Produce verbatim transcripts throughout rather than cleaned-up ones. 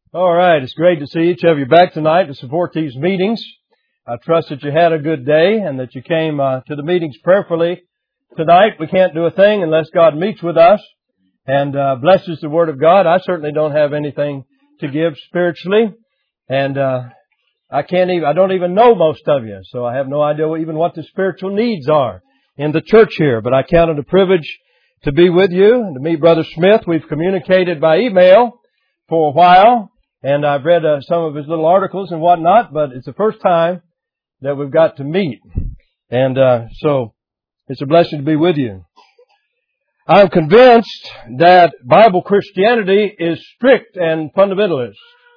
All right, it's great to see each of you back tonight to support these meetings. I trust that you had a good day and that you came uh, to the meetings prayerfully tonight. We can't do a thing unless God meets with us and uh, blesses the Word of God. I certainly don't have anything to give spiritually, and uh, I can't even, I don't even know most of you, so I have no idea even what the spiritual needs are in the church here. But I count it a privilege to be with you and to meet Brother Smith. We've communicated by email for a while, and I've read uh, some of his little articles and whatnot, but it's the first time that we've got to meet. And uh, so it's a blessing to be with you. I'm convinced that Bible Christianity is strict and fundamentalist.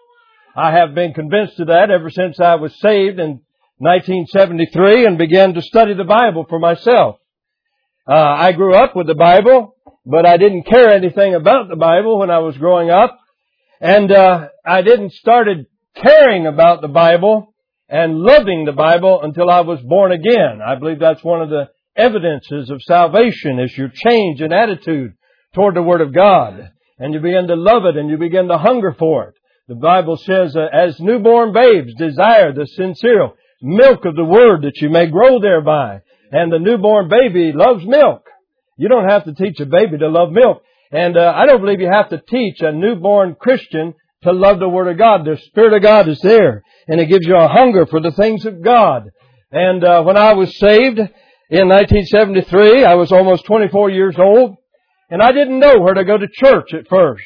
I have been convinced of that ever since I was saved in nineteen seventy-three and began to study the Bible for myself. Uh, I grew up with the Bible, but I didn't care anything about the Bible when I was growing up. And uh, I didn't started caring about the Bible and loving the Bible until I was born again. I believe that's one of the evidences of salvation is your change in attitude toward the Word of God. And you begin to love it and you begin to hunger for it. The Bible says, uh, as newborn babes desire the sincere milk of the Word that you may grow thereby. And the newborn baby loves milk. You don't have to teach a baby to love milk. And uh, I don't believe you have to teach a newborn Christian to love the Word of God. The Spirit of God is there, and it gives you a hunger for the things of God. And uh, when I was saved in nineteen seventy-three, I was almost twenty-four years old, and I didn't know where to go to church at first.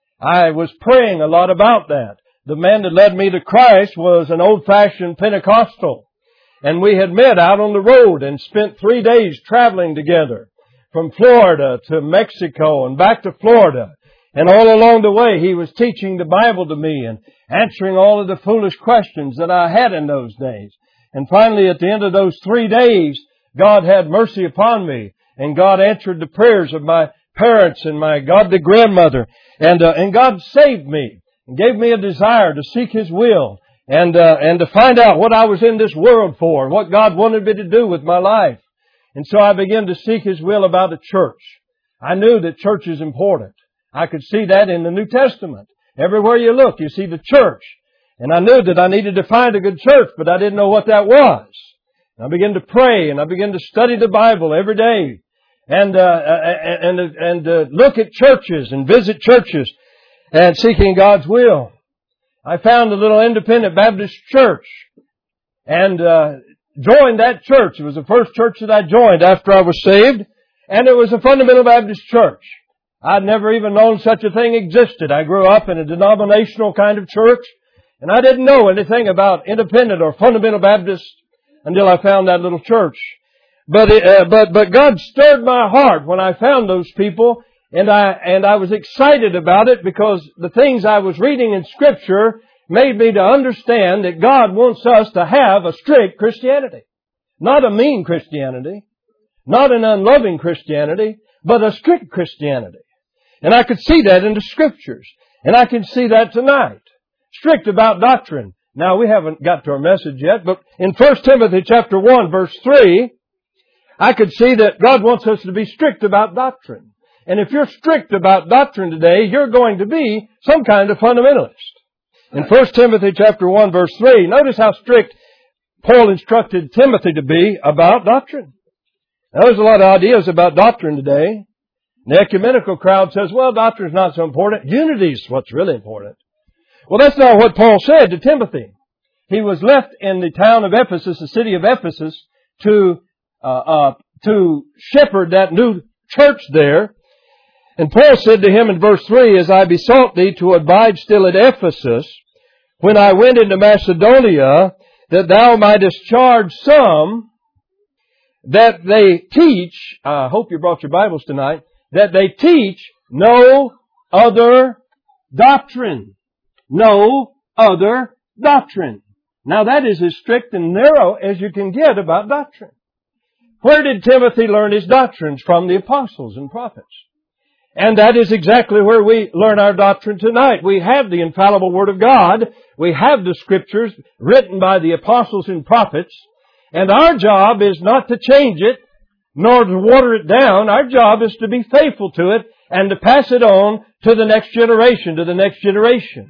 I was praying a lot about that. The man that led me to Christ was an old-fashioned Pentecostal, and we had met out on the road and spent three days traveling together, from Florida to Mexico and back to Florida. And all along the way, he was teaching the Bible to me and answering all of the foolish questions that I had in those days. And finally, at the end of those three days, God had mercy upon me. And God answered the prayers of my parents and my godly grandmother. And uh, and God saved me and gave me a desire to seek His will and uh, and to find out what I was in this world for and what God wanted me to do with my life. And so I began to seek His will about the church. I knew that church is important. I could see that in the New Testament. Everywhere you look, you see the church. And I knew that I needed to find a good church, but I didn't know what that was. And I began to pray, and I began to study the Bible every day, and uh, and and, and uh, look at churches and visit churches, and seeking God's will. I found a little independent Baptist church, and uh, joined that church. It was the first church that I joined after I was saved, and it was a fundamental Baptist church. I'd never even known such a thing existed. I grew up in a denominational kind of church, and I didn't know anything about independent or fundamental Baptist until I found that little church. But it, uh, but but God stirred my heart when I found those people, and I and I was excited about it because the things I was reading in Scripture made me to understand that God wants us to have a strict Christianity. Not a mean Christianity, not an unloving Christianity, but a strict Christianity. And I could see that in the Scriptures. And I can see that tonight. Strict about doctrine. Now, we haven't got to our message yet, but in First Timothy chapter one, verse three, I could see that God wants us to be strict about doctrine. And if you're strict about doctrine today, you're going to be some kind of fundamentalist. In First Timothy chapter one, verse three, notice how strict Paul instructed Timothy to be about doctrine. Now, there's a lot of ideas about doctrine today. The ecumenical crowd says, well, doctrine's not so important. Unity's what's really important. Well, that's not what Paul said to Timothy. He was left in the town of Ephesus, the city of Ephesus, to uh, uh, to shepherd that new church there. And Paul said to him in verse three, as I besought thee to abide still at Ephesus, when I went into Macedonia, that thou mightest charge some that they teach, I hope you brought your Bibles tonight, that they teach no other doctrine. No other doctrine. Now that is as strict and narrow as you can get about doctrine. Where did Timothy learn his doctrines? From the apostles and prophets. And that is exactly where we learn our doctrine tonight. We have the infallible Word of God. We have the Scriptures written by the apostles and prophets. And our job is not to change it, nor to water it down. Our job is to be faithful to it and to pass it on to the next generation, to the next generation.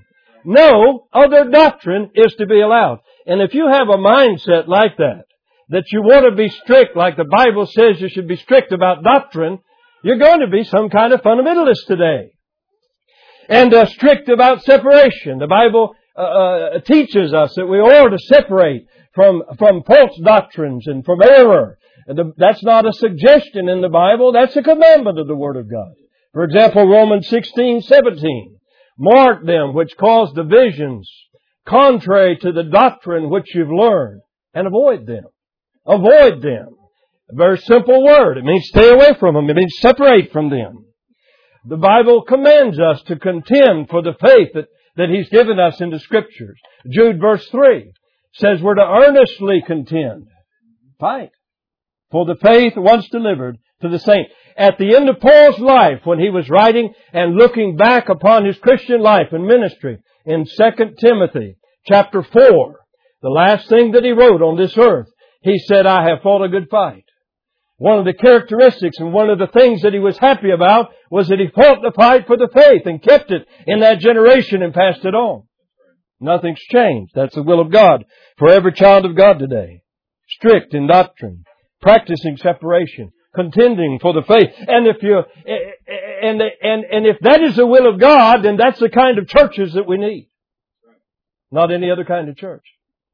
No other doctrine is to be allowed. And if you have a mindset like that, that you want to be strict like the Bible says you should be strict about doctrine, you're going to be some kind of fundamentalist today. And uh, strict about separation. The Bible uh, uh, teaches us that we ought to separate from from false doctrines and from error. The, that's not a suggestion in the Bible. That's a commandment of the Word of God. For example, Romans sixteen seventeen. Mark them which cause divisions contrary to the doctrine which you've learned, and avoid them. Avoid them. A very simple word. It means stay away from them. It means separate from them. The Bible commands us to contend for the faith that, that He's given us in the Scriptures. Jude verse three says we're to earnestly contend. Fight for the faith once delivered to the saints. At the end of Paul's life, when he was writing and looking back upon his Christian life and ministry, in Second Timothy chapter four, the last thing that he wrote on this earth, he said, I have fought a good fight. One of the characteristics and one of the things that he was happy about was that he fought the fight for the faith and kept it in that generation and passed it on. Nothing's changed. That's the will of God for every child of God today. Strict in doctrine, practicing separation, contending for the faith. And if you and and and if that is the will of God, then that's the kind of churches that we need. Not any other kind of church.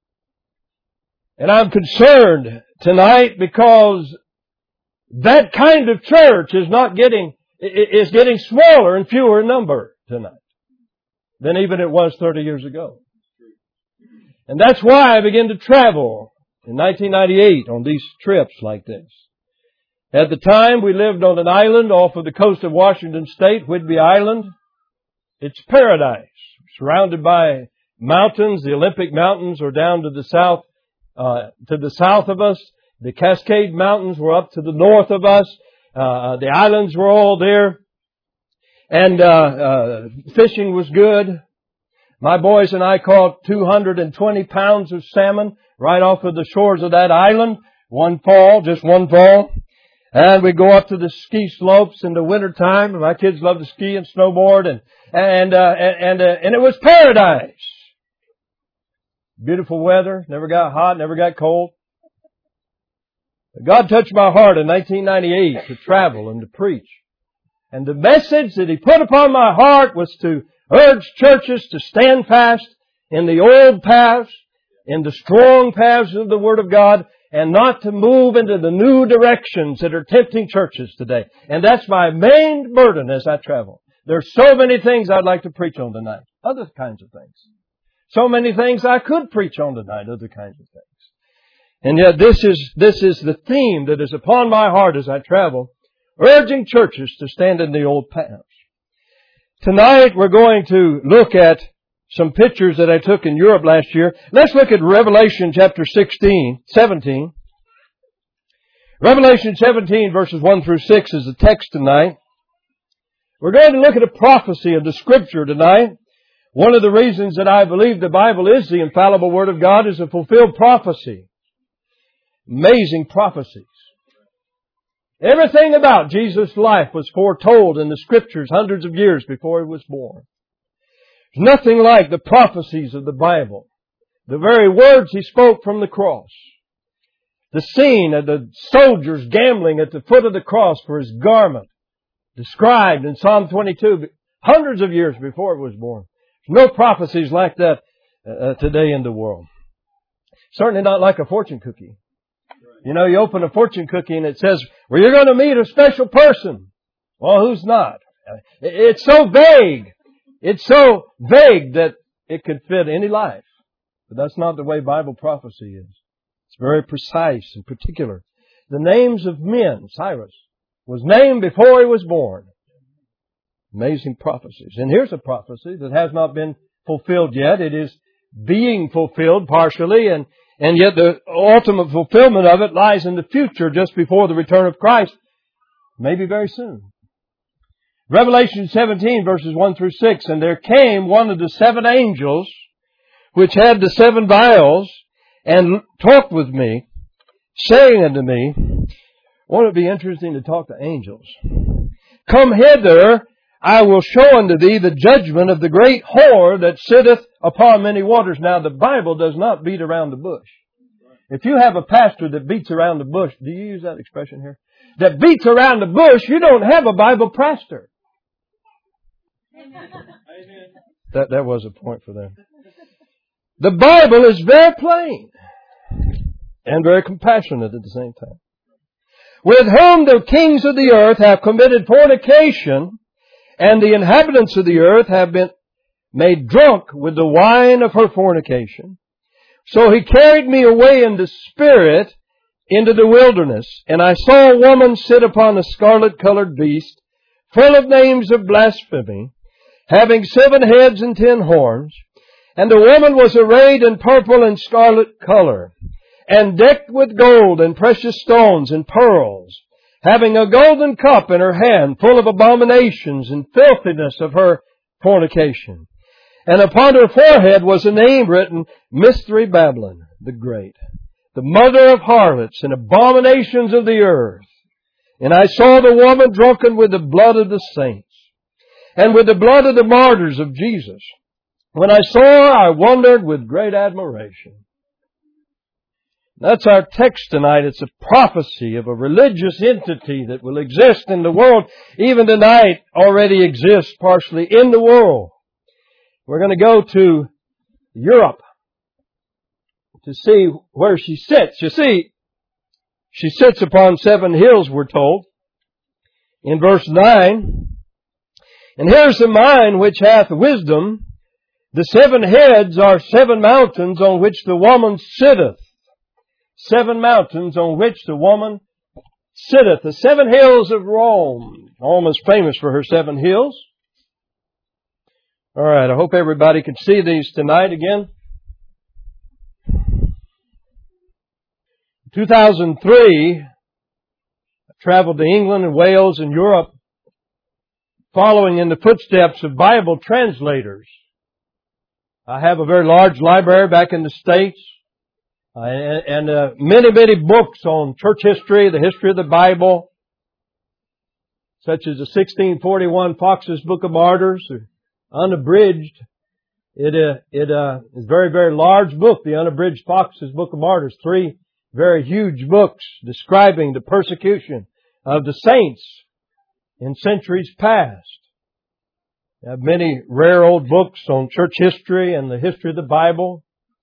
And I'm concerned tonight because that kind of church is not getting, is getting smaller and fewer in number tonight than even it was thirty years ago. And that's why I began to travel in nineteen ninety-eight on these trips like this. At the time, we lived on an island off of the coast of Washington State, Whidbey Island. It's paradise, surrounded by mountains. The Olympic Mountains are down to the south, uh, to the south of us. The Cascade Mountains were up to the north of us. Uh, the islands were all there. And, uh, uh, fishing was good. My boys and I caught two hundred twenty pounds of salmon right off of the shores of that island. One fall, just one fall. And we go up to the ski slopes in the wintertime. My kids love to ski and snowboard, and and uh, and uh, and it was paradise. Beautiful weather, never got hot, never got cold. God touched my heart in nineteen ninety-eight to travel and to preach. And the message that He put upon my heart was to urge churches to stand fast in the old paths, in the strong paths of the Word of God, and not to move into the new directions that are tempting churches today. And that's my main burden as I travel. There's so many things I'd like to preach on tonight. Other kinds of things. So many things I could preach on tonight. Other kinds of things. And yet this is, this is the theme that is upon my heart as I travel. Urging churches to stand in the old paths. Tonight we're going to look at some pictures that I took in Europe last year. Let's look at Revelation chapter sixteen, seventeen. Revelation seventeen verses one through six is the text tonight. We're going to look at a prophecy of the Scripture tonight. One of the reasons that I believe the Bible is the infallible Word of God is a fulfilled prophecy. Amazing prophecies. Everything about Jesus' life was foretold in the Scriptures hundreds of years before He was born. There's nothing like the prophecies of the Bible. The very words He spoke from the cross. The scene of the soldiers gambling at the foot of the cross for His garment. Described in Psalm twenty-two hundreds of years before He was born. There's no prophecies like that uh, today in the world. Certainly not like a fortune cookie. You know, you open a fortune cookie and it says, well, you're going to meet a special person. Well, who's not? It's so vague. It's so vague that it could fit any life. But that's not the way Bible prophecy is. It's very precise and particular. The names of men, Cyrus, was named before he was born. Amazing prophecies. And here's a prophecy that has not been fulfilled yet. It is being fulfilled partially, and And yet the ultimate fulfillment of it lies in the future, just before the return of Christ. Maybe very soon. Revelation seventeen verses one through six. And there came one of the seven angels, which had the seven vials, and talked with me, saying unto me, won't it be interesting to talk to angels? Come hither, I will show unto thee the judgment of the great whore that sitteth upon many waters. Now, the Bible does not beat around the bush. If you have a pastor that beats around the bush, do you use that expression here? That beats around the bush, you don't have a Bible pastor. That, that was a point for them. The Bible is very plain and very compassionate at the same time. With whom the kings of the earth have committed fornication, and the inhabitants of the earth have been made drunk with the wine of her fornication. So he carried me away in the spirit into the wilderness, and I saw a woman sit upon a scarlet-colored beast, full of names of blasphemy, having seven heads and ten horns. And the woman was arrayed in purple and scarlet color, and decked with gold and precious stones and pearls, having a golden cup in her hand, full of abominations and filthiness of her fornication. And upon her forehead was a name written, Mystery Babylon the Great, the mother of harlots and abominations of the earth. And I saw the woman drunken with the blood of the saints, and with the blood of the martyrs of Jesus. When I saw her, I wondered with great admiration. That's our text tonight. It's a prophecy of a religious entity that will exist in the world. Even tonight already exists partially in the world. We're going to go to Europe to see where she sits. You see, she sits upon seven hills, we're told, in verse nine. And here's the mind which hath wisdom. The seven heads are seven mountains on which the woman sitteth. Seven mountains on which the woman sitteth. The seven hills of Rome. Rome is famous for her seven hills. All right, I hope everybody can see these tonight again. In two thousand three, I traveled to England and Wales and Europe, following in the footsteps of Bible translators. I have a very large library back in the States, uh, and, and uh, many, many books on church history, the history of the Bible, such as the sixteen forty-one Fox's Book of Martyrs, or unabridged. It uh, it uh, is a very, very large book, the unabridged Fox's Book of Martyrs. Three very huge books describing the persecution of the saints in centuries past. I have many rare old books on church history and the history of the Bible.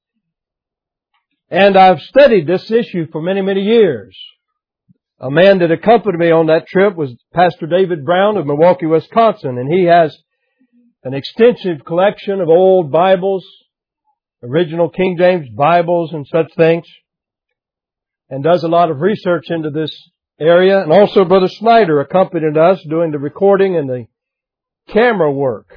And I've studied this issue for many, many years. A man that accompanied me on that trip was Pastor David Brown of Milwaukee, Wisconsin, and he has an extensive collection of old Bibles, original King James Bibles and such things, and does a lot of research into this area. And also Brother Snyder accompanied us doing the recording and the camera work.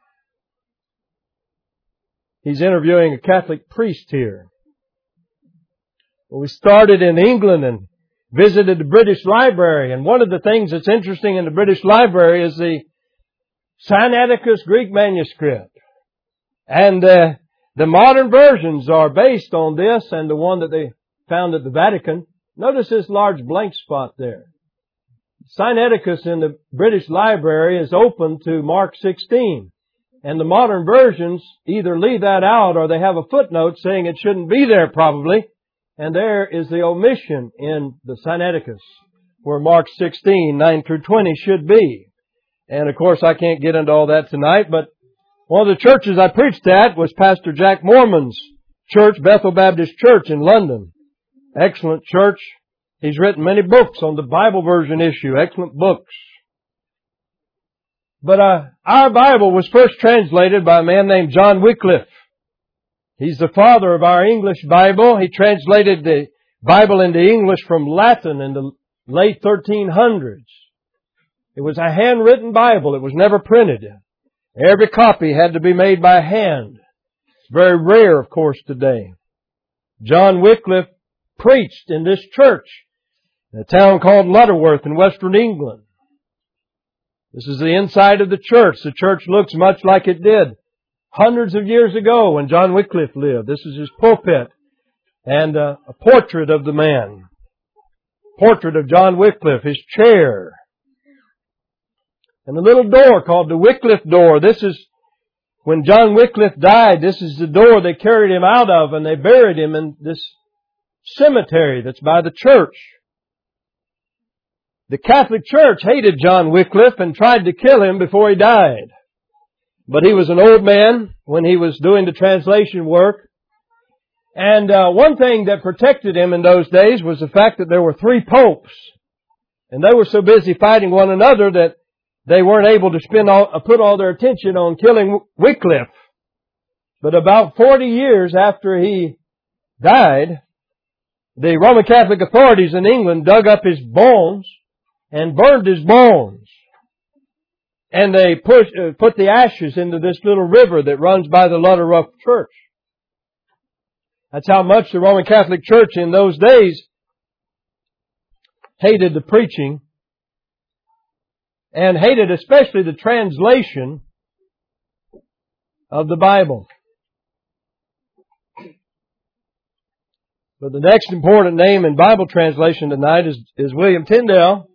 He's interviewing a Catholic priest here. Well, we started in England and visited the British Library, and one of the things that's interesting in the British Library is the Sinaiticus Greek manuscript. And uh, the modern versions are based on this and the one that they found at the Vatican. Notice this large blank spot there. Sinaiticus in the British Library is open to Mark sixteen. And the modern versions either leave that out or they have a footnote saying it shouldn't be there probably. And there is the omission in the Sinaiticus where Mark sixteen, nine through twenty should be. And of course I can't get into all that tonight, but one of the churches I preached at was Pastor Jack Mormon's church, Bethel Baptist Church in London. Excellent church. He's written many books on the Bible version issue. Excellent books. But uh, our Bible was first translated by a man named John Wycliffe. He's the father of our English Bible. He translated the Bible into English from Latin in the late thirteen hundreds. It was a handwritten Bible. It was never printed. Every copy had to be made by hand. It's very rare, of course, today. John Wycliffe preached in this church in a town called Lutterworth in western England. This is the inside of the church. The church looks much like it did hundreds of years ago when John Wycliffe lived. This is his pulpit and uh, a portrait of the man. Portrait of John Wycliffe, his chair. And the little door called the Wycliffe door. This is When John Wycliffe died, this is the door they carried him out of, and they buried him in this cemetery that's by the church. The Catholic Church hated John Wycliffe and tried to kill him before he died. But he was an old man when he was doing the translation work. And uh, one thing that protected him in those days was the fact that there were three popes. And they were so busy fighting one another that they weren't able to spend all, uh, put all their attention on killing Wycliffe. But about forty years after he died, the Roman Catholic authorities in England dug up his bones and burned his bones. And they pushed, uh, put the ashes into this little river that runs by the Lutterrough Church. That's how much the Roman Catholic Church in those days hated the preaching and hated especially the translation of the Bible. But the next important name in Bible translation tonight is, is William Tyndale.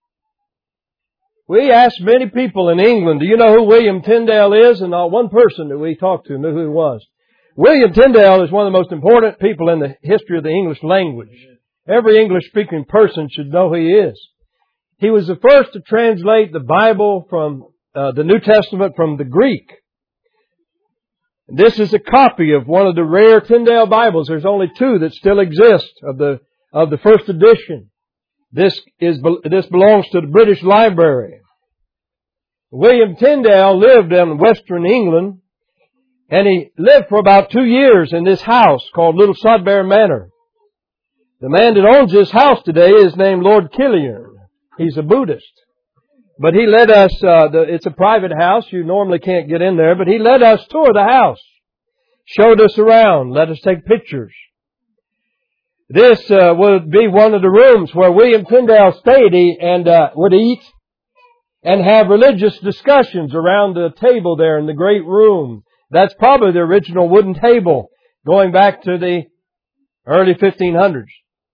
We asked many people in England, do you know who William Tyndale is? And not one person that we talked to knew who he was. William Tyndale is one of the most important people in the history of the English language. Every English-speaking person should know who he is. He was the first to translate the Bible from uh, the New Testament from the Greek. This is a copy of one of the rare Tyndale Bibles. There's only two that still exist of the of the first edition. This is this belongs to the British Library. William Tyndale lived in western England, and he lived for about two years in this house called Little Sodbury Manor. The man that owns this house today is named Lord Killian. He's a Buddhist. But he let us, uh, the, it's a private house. You normally can't get in there, but he let us tour the house. Showed us around. Let us take pictures. This uh, would be one of the rooms where William Tyndale stayed and uh, would eat and have religious discussions around the table there in the great room. That's probably the original wooden table going back to the early fifteen hundreds.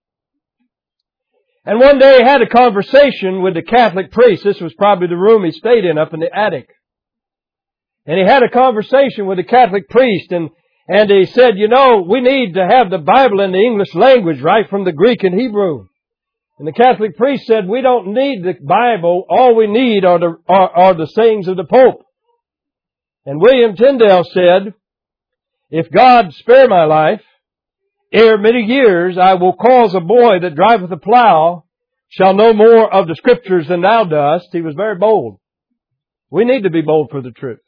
And one day he had a conversation with the Catholic priest. This was probably the room he stayed in up in the attic. And he had a conversation with the Catholic priest, and And he said, you know, we need to have the Bible in the English language, right from the Greek and Hebrew. And the Catholic priest said, we don't need the Bible. All we need are the, are, are the sayings of the Pope. And William Tyndale said, if God spare my life, ere many years I will cause a boy that driveth a plow shall know more of the Scriptures than thou dost. He was very bold. We need to be bold for the truth.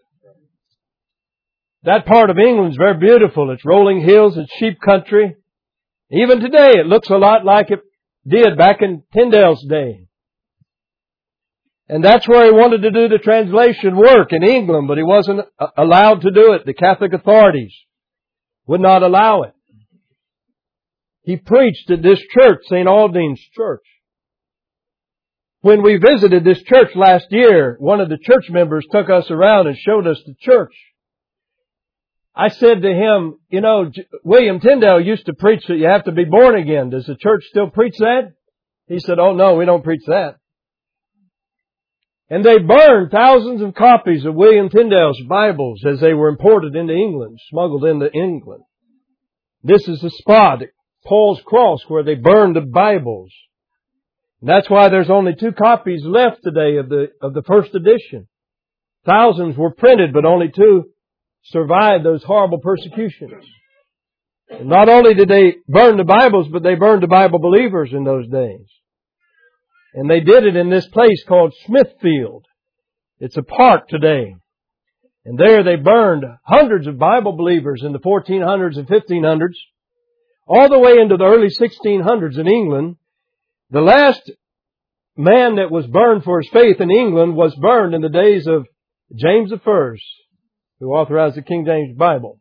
That part of England is very beautiful. It's rolling hills, it's sheep country. Even today, it looks a lot like it did back in Tyndale's day. And that's where he wanted to do the translation work in England, but he wasn't allowed to do it. The Catholic authorities would not allow it. He preached at this church, Saint Aldane's Church. When we visited this church last year, one of the church members took us around and showed us the church. I said to him, you know, William Tyndale used to preach that you have to be born again. Does the church still preach that? He said, oh no, we don't preach that. And they burned thousands of copies of William Tyndale's Bibles as they were imported into England, smuggled into England. This is the spot, Paul's Cross, where they burned the Bibles. And that's why there's only two copies left today of the, of the first edition. Thousands were printed, but only two survived those horrible persecutions. And not only did they burn the Bibles, but they burned the Bible believers in those days. And they did it in this place called Smithfield. It's a park today. And there they burned hundreds of Bible believers in the fourteen hundreds and fifteen hundreds, all the way into the early sixteen hundreds in England. The last man that was burned for his faith in England was burned in the days of James the First, who authorized the King James Bible.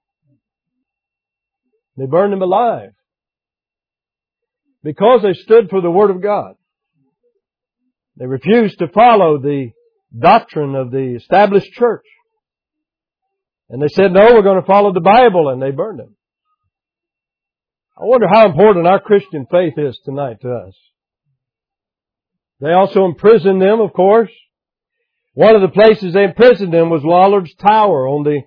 They burned him alive because they stood for the Word of God. They refused to follow the doctrine of the established church. And they said, no, we're going to follow the Bible, and they burned him. I wonder how important our Christian faith is tonight to us. They also imprisoned them, of course. One of the places they imprisoned them was Lollard's Tower on the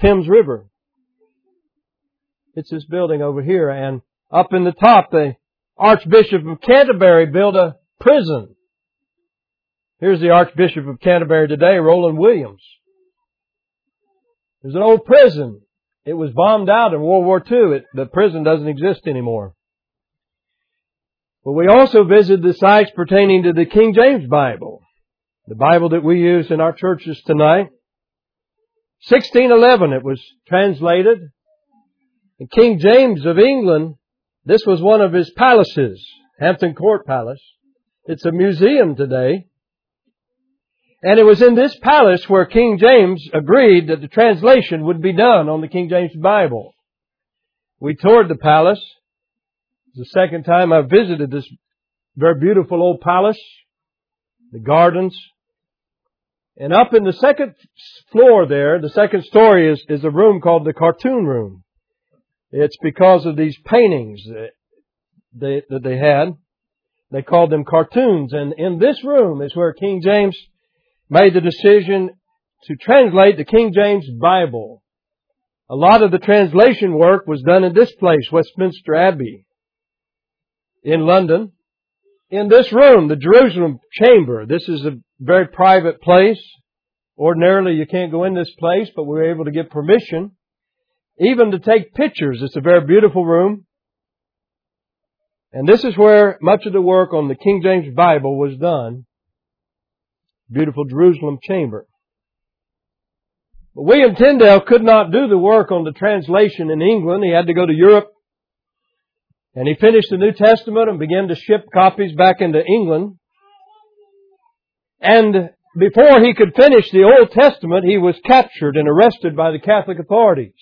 Thames River. It's this building over here. And up in the top, the Archbishop of Canterbury built a prison. Here's the Archbishop of Canterbury today, Roland Williams. There's an old prison. It was bombed out in World War Two. It, the prison doesn't exist anymore. But we also visited the sites pertaining to the King James Bible, the Bible that we use in our churches tonight. sixteen eleven it was translated. And King James of England, this was one of his palaces, Hampton Court Palace. It's a museum today. And it was in this palace where King James agreed that the translation would be done on the King James Bible. We toured the palace. It's the second time I've visited this very beautiful old palace, the gardens. And up in the second floor there, the second story is, is a room called the Cartoon Room. It's because of these paintings that they, that they had. They called them cartoons. And in this room is where King James made the decision to translate the King James Bible. A lot of the translation work was done in this place, Westminster Abbey, in London. In this room, the Jerusalem Chamber, this is a very private place. Ordinarily, you can't go in this place, but we were able to get permission, even to take pictures. It's a very beautiful room. And this is where much of the work on the King James Bible was done. Beautiful Jerusalem Chamber. But William Tyndale could not do the work on the translation in England. He had to go to Europe. And he finished the New Testament and began to ship copies back into England. And before he could finish the Old Testament, he was captured and arrested by the Catholic authorities.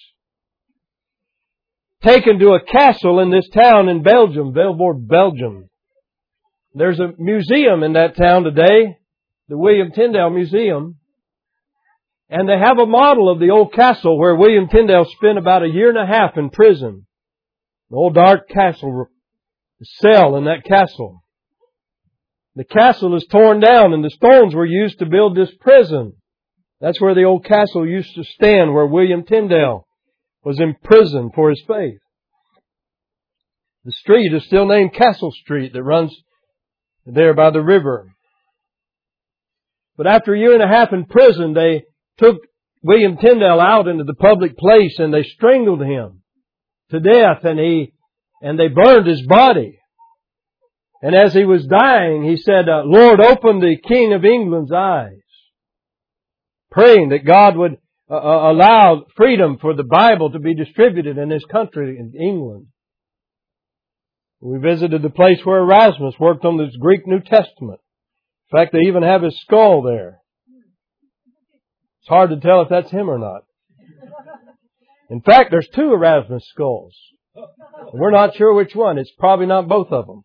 Taken to a castle in this town in Belgium, Velvoorde, Belgium. There's a museum in that town today, the William Tyndale Museum. And they have a model of the old castle where William Tyndale spent about a year and a half in prison. The old dark castle, the cell in that castle. The castle is torn down and the stones were used to build this prison. That's where the old castle used to stand, where William Tyndale was imprisoned for his faith. The street is still named Castle Street that runs there by the river. But after a year and a half in prison, they took William Tyndale out into the public place and they strangled him to death, and he and they burned his body. And as he was dying, he said, uh, Lord, open the King of England's eyes, praying that God would uh, allow freedom for the Bible to be distributed in his country, in England. We visited the place where Erasmus worked on this Greek New Testament. In fact, they even have his skull there. It's hard to tell if that's him or not. In fact, there's two Erasmus skulls. We're not sure which one. It's probably not both of them.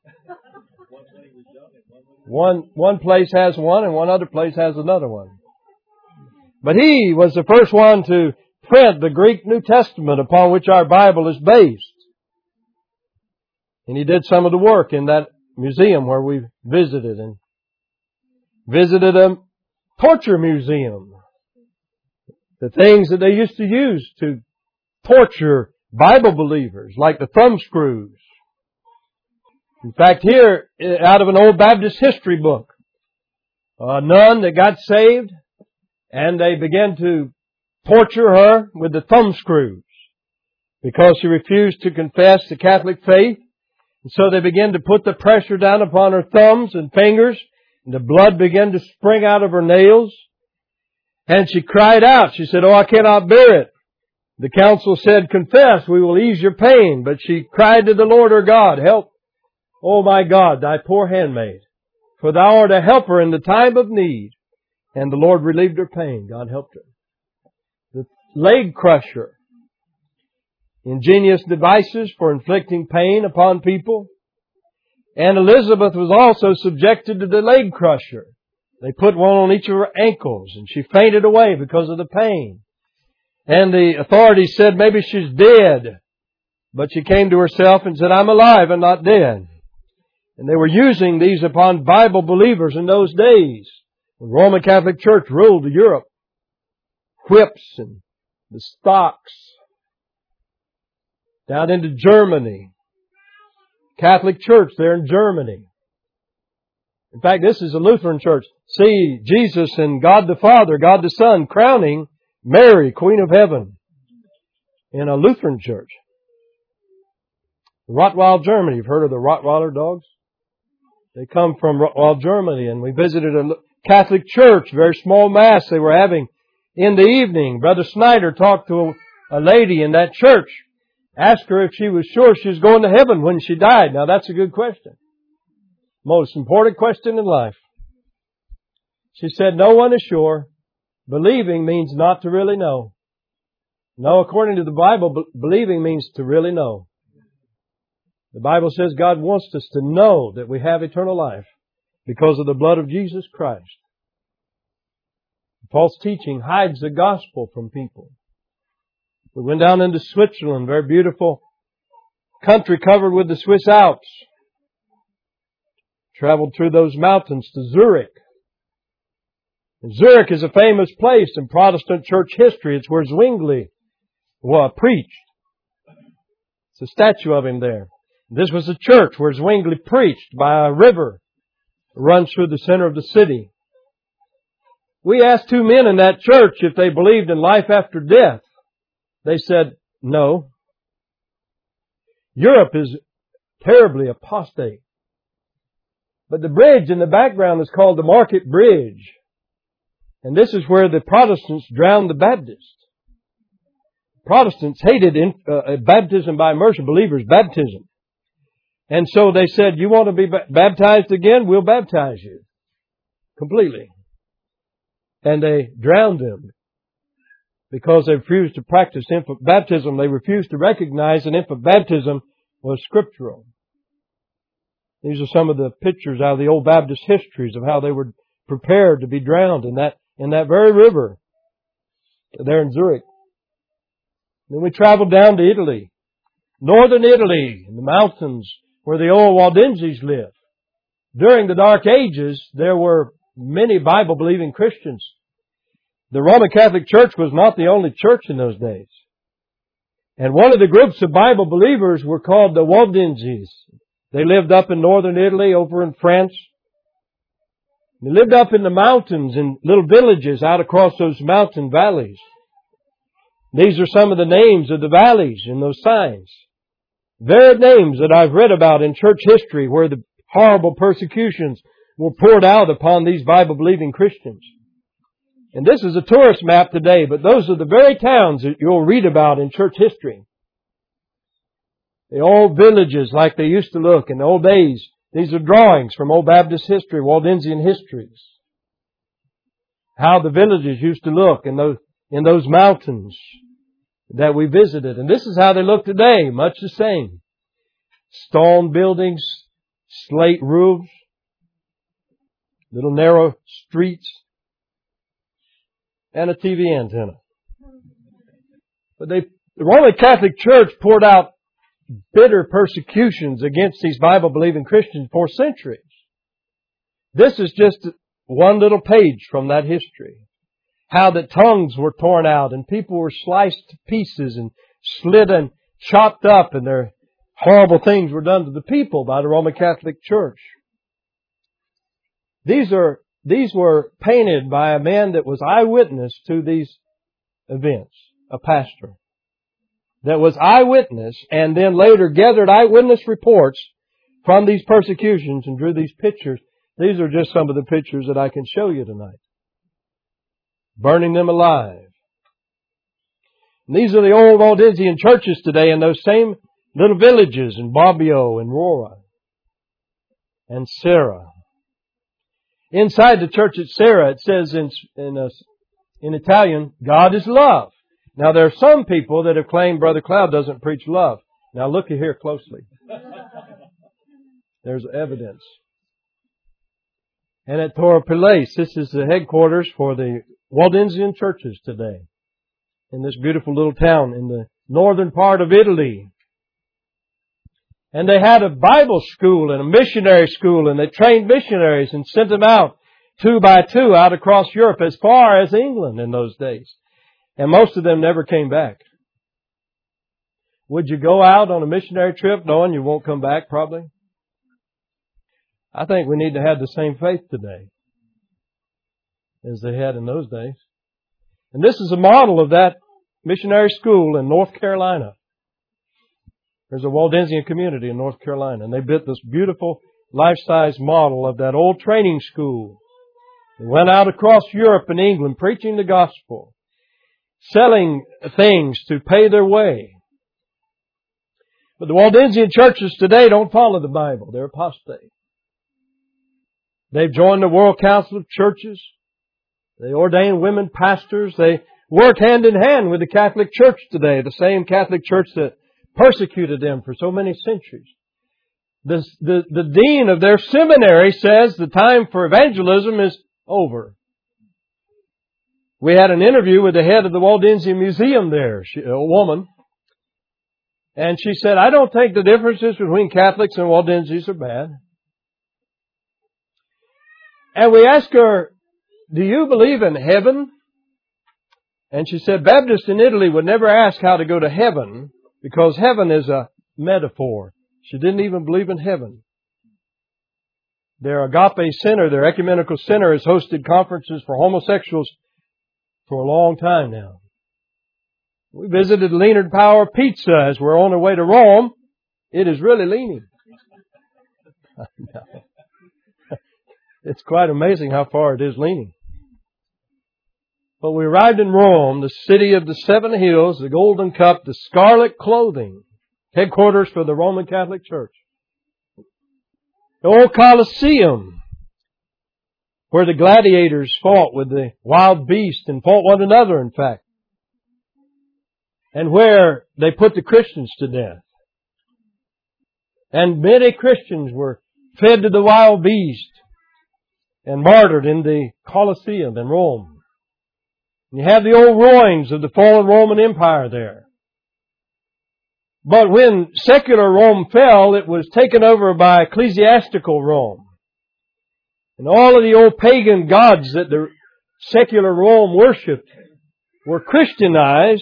One, one place has one and one other place has another one. But he was the first one to print the Greek New Testament upon which our Bible is based. And he did some of the work in that museum where we visited, and visited a torture museum. The things that they used to use to torture Bible believers, like the thumb screws. In fact, here, out of an old Baptist history book, a nun that got saved, and they began to torture her with the thumb screws because she refused to confess the Catholic faith. And so they began to put the pressure down upon her thumbs and fingers, and the blood began to spring out of her nails. And she cried out. She said, "Oh, I cannot bear it." The council said, "Confess, we will ease your pain." But she cried to the Lord her God, "Help, O my God, thy poor handmaid, for thou art a helper in the time of need." And the Lord relieved her pain. God helped her. The leg crusher. Ingenious devices for inflicting pain upon people. And Elizabeth was also subjected to the leg crusher. They put one on each of her ankles, and she fainted away because of the pain. And the authorities said maybe she's dead. But she came to herself and said, "I'm alive and not dead." And they were using these upon Bible believers in those days. The Roman Catholic Church ruled Europe. Whips and the stocks, down into Germany. Catholic Church there in Germany. In fact, this is a Lutheran church. See Jesus and God the Father, God the Son, crowning Mary, Queen of Heaven, in a Lutheran church. Rottweil, Germany. You've heard of the Rottweiler dogs? They come from Rottweil, Germany, and we visited a Catholic church, very small mass they were having in the evening. Brother Snyder talked to a lady in that church, asked her if she was sure she was going to heaven when she died. Now that's a good question. Most important question in life. She said, no one is sure. Believing means not to really know. No, according to the Bible, be- believing means to really know. The Bible says God wants us to know that we have eternal life because of the blood of Jesus Christ. False teaching hides the gospel from people. We went down into Switzerland, very beautiful country covered with the Swiss Alps. Traveled through those mountains to Zurich. And Zurich is a famous place in Protestant church history. It's where Zwingli well, preached. It's a statue of him there. This was a church where Zwingli preached by a river that runs through the center of the city. We asked two men in that church if they believed in life after death. They said, no. Europe is terribly apostate. But the bridge in the background is called the Market Bridge. And this is where the Protestants drowned the Baptists. Protestants hated in, uh, baptism by immersion, believers' baptism. And so they said, you want to be baptized again? We'll baptize you. Completely. And they drowned them. Because they refused to practice infant baptism. They refused to recognize that infant baptism was scriptural. These are some of the pictures out of the old Baptist histories of how they were prepared to be drowned in that, in that very river there in Zurich. Then we traveled down to Italy. Northern Italy, in the mountains where the old Waldenses lived. During the Dark Ages, there were many Bible-believing Christians. The Roman Catholic Church was not the only church in those days. And one of the groups of Bible believers were called the Waldenses. They lived up in northern Italy, over in France. They lived up in the mountains in little villages out across those mountain valleys. These are some of the names of the valleys in those signs. Varied names that I've read about in church history where the horrible persecutions were poured out upon these Bible-believing Christians. And this is a tourist map today, but those are the very towns that you'll read about in church history. The old villages like they used to look in the old days. These are drawings from old Baptist history, Waldensian histories. How the villages used to look in those, in those mountains that we visited. And this is how they look today, much the same. Stone buildings, slate roofs, little narrow streets, and a T V antenna. But they, the Roman Catholic Church poured out bitter persecutions against these Bible-believing Christians for centuries. This is just one little page from that history. How that tongues were torn out and people were sliced to pieces and slit and chopped up, and their horrible things were done to the people by the Roman Catholic Church. These are These were painted by a man that was eyewitness to these events, a pastor that was eyewitness and then later gathered eyewitness reports from these persecutions and drew these pictures. These are just some of the pictures that I can show you tonight. Burning them alive. And these are the old Waldensian churches today in those same little villages in Bobbio and Rora and Serra. Inside the church at Serra, it says in in, uh, in Italian, God is love. Now, there are some people that have claimed Brother Cloud doesn't preach love. Now, look here closely. There's evidence. And at Torre Pellice, this is the headquarters for the Waldensian churches today. In this beautiful little town in the northern part of Italy. And they had a Bible school and a missionary school, and they trained missionaries and sent them out two by two out across Europe as far as England in those days. And most of them never came back. Would you go out on a missionary trip knowing you won't come back probably? I think we need to have the same faith today as they had in those days. And this is a model of that missionary school in North Carolina. There's a Waldensian community in North Carolina, and they built this beautiful life-size model of that old training school. They went out across Europe and England preaching the gospel, selling things to pay their way. But the Waldensian churches today don't follow the Bible. They're apostate. They've joined the World Council of Churches. They ordain women pastors. They work hand in hand with the Catholic Church today, the same Catholic Church that persecuted them for so many centuries. The, the, the dean of their seminary says the time for evangelism is over. We had an interview with the head of the Waldensian Museum there, she, a woman. And she said, I don't think the differences between Catholics and Waldensians are bad. And we asked her, do you believe in heaven? And she said, Baptists in Italy would never ask how to go to heaven because heaven is a metaphor. She didn't even believe in heaven. Their Agape Center, their ecumenical center, has hosted conferences for homosexuals for a long time now. We visited Leonard Power Pizza as we're on our way to Rome. It is really leaning. It's quite amazing how far it is leaning. But we arrived in Rome, the city of the seven hills, the golden cup, the scarlet clothing, headquarters for the Roman Catholic Church. The old Colosseum, where the gladiators fought with the wild beasts and fought one another, in fact. And where they put the Christians to death. And many Christians were fed to the wild beast and martyred in the Colosseum in Rome. You have the old ruins of the fallen Roman Empire there. But when secular Rome fell, it was taken over by ecclesiastical Rome. And all of the old pagan gods that the secular Rome worshipped were Christianized.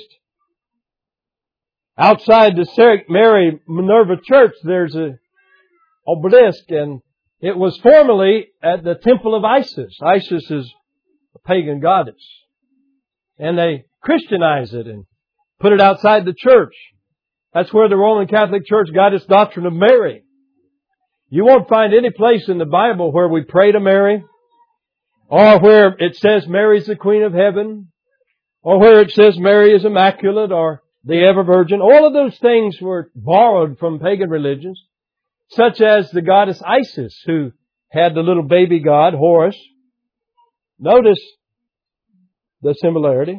Outside the Saint Mary Minerva Church, there's a obelisk, and it was formerly at the temple of Isis. Isis is a pagan goddess. And they Christianized it and put it outside the church. That's where the Roman Catholic Church got its doctrine of Mary. You won't find any place in the Bible where we pray to Mary, or where it says Mary's the Queen of Heaven, or where it says Mary is immaculate, or the ever virgin. All of those things were borrowed from pagan religions, such as the goddess Isis, who had the little baby god, Horus. Notice the similarity.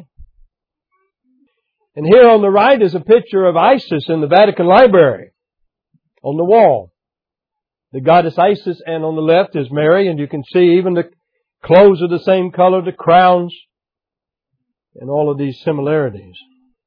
And here on the right is a picture of Isis in the Vatican Library on the wall. The goddess Isis, and on the left is Mary, and you can see even the clothes are the same color, the crowns, and all of these similarities.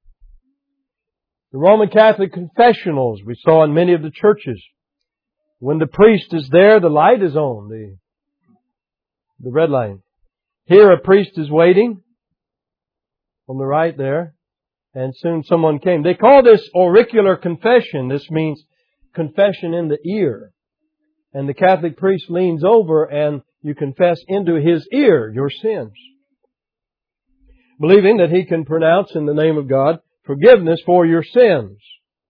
The Roman Catholic confessionals we saw in many of the churches. When the priest is there, the light is on, the, the red light. Here a priest is waiting on the right there, and soon someone came. They call this auricular confession. This means confession in the ear. And the Catholic priest leans over and you confess into his ear your sins, believing that he can pronounce in the name of God forgiveness for your sins.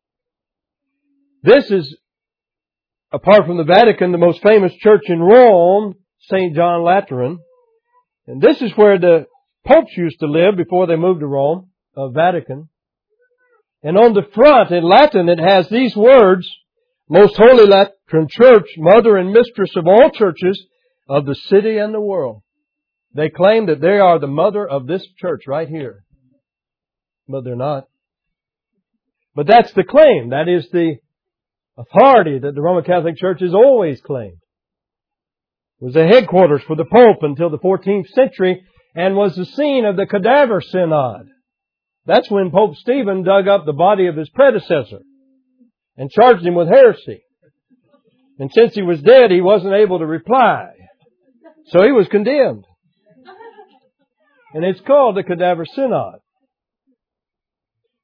This is, apart from the Vatican, the most famous church in Rome, Saint John Lateran. And this is where the popes used to live before they moved to Rome, uh, Vatican. And on the front, in Latin, it has these words, Most Holy Lateran Church, Mother and Mistress of all churches of the city and the world. They claim that they are the mother of this church right here. But they're not. But that's the claim. That is the authority that the Roman Catholic Church has always claimed. It was the headquarters for the Pope until the fourteenth century and was the scene of the Cadaver Synod. That's when Pope Stephen dug up the body of his predecessor and charged him with heresy. And since he was dead, he wasn't able to reply. So he was condemned. And it's called the Cadaver Synod.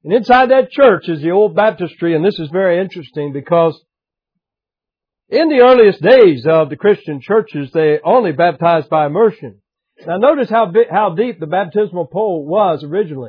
And inside that church is the old baptistry, and this is very interesting because in the earliest days of the Christian churches, they only baptized by immersion. Now notice how big, how deep the baptismal pole was originally.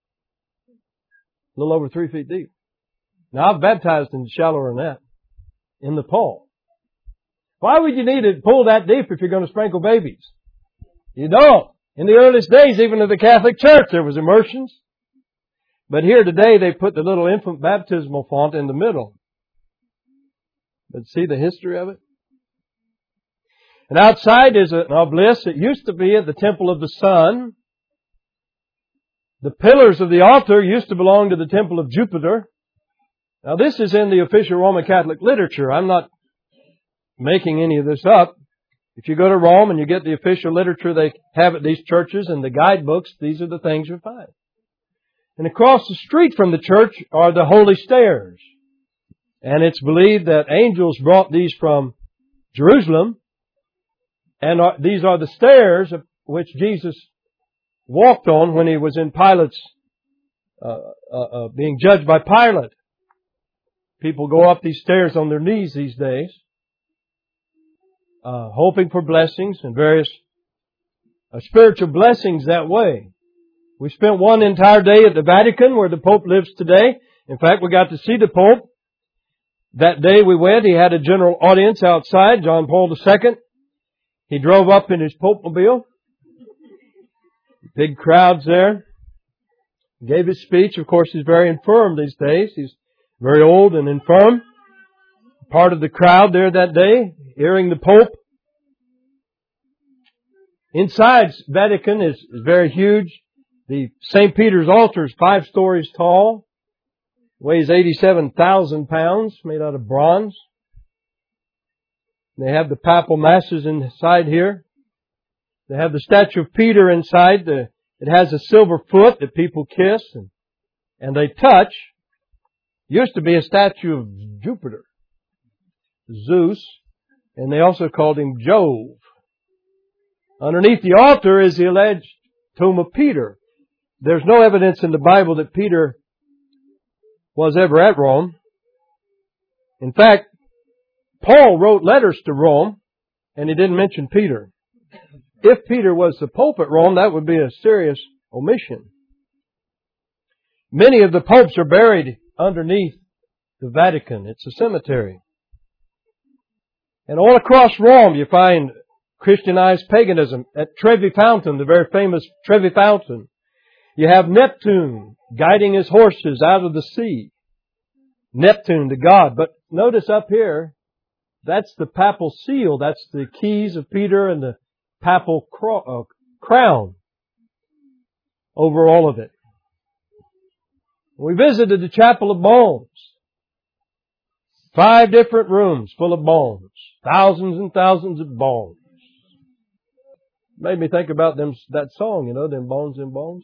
A little over three feet deep. Now I've baptized in shallower than that. In the pole. Why would you need to pull that deep if you're going to sprinkle babies? You don't. In the earliest days, even of the Catholic Church, there was immersions. But here today, they put the little infant baptismal font in the middle. But see the history of it? And outside is an obelisk. It used to be at the Temple of the Sun. The pillars of the altar used to belong to the Temple of Jupiter. Now this is in the official Roman Catholic literature. I'm not making any of this up. If you go to Rome and you get the official literature they have at these churches and the guidebooks, these are the things you'll find. And across the street from the church are the holy stairs. And it's believed that angels brought these from Jerusalem. And are, these are the stairs of which Jesus walked on when He was in Pilate's, uh, uh, uh, being judged by Pilate. People go up these stairs on their knees these days, uh, hoping for blessings and various uh, spiritual blessings that way. We spent one entire day at the Vatican where the Pope lives today. In fact, we got to see the Pope. That day we went, he had a general audience outside, John Paul the Second. He drove up in his Pope-mobile. Big crowds there. Gave his speech. Of course, he's very infirm these days. He's very old and infirm. Part of the crowd there that day, hearing the Pope. Inside Vatican is, is very huge. The Saint Peter's altar is five stories tall. Weighs eighty-seven thousand pounds, made out of bronze. They have the papal masses inside here. They have the statue of Peter inside. The, it has a silver foot that people kiss and, and they touch. Used to be a statue of Jupiter, Zeus, and they also called him Jove. Underneath the altar is the alleged tomb of Peter. There's no evidence in the Bible that Peter was ever at Rome. In fact, Paul wrote letters to Rome, and he didn't mention Peter. If Peter was the Pope at Rome, that would be a serious omission. Many of the popes are buried underneath the Vatican. It's a cemetery. And all across Rome you find Christianized paganism. At Trevi Fountain, the very famous Trevi Fountain, you have Neptune guiding his horses out of the sea. Neptune, the god. But notice up here, that's the papal seal. That's the keys of Peter and the papal cro- uh, crown over all of it. We visited the Chapel of Bones. Five different rooms full of bones. Thousands and thousands of bones. Made me think about them, that song, you know, them bones and bones.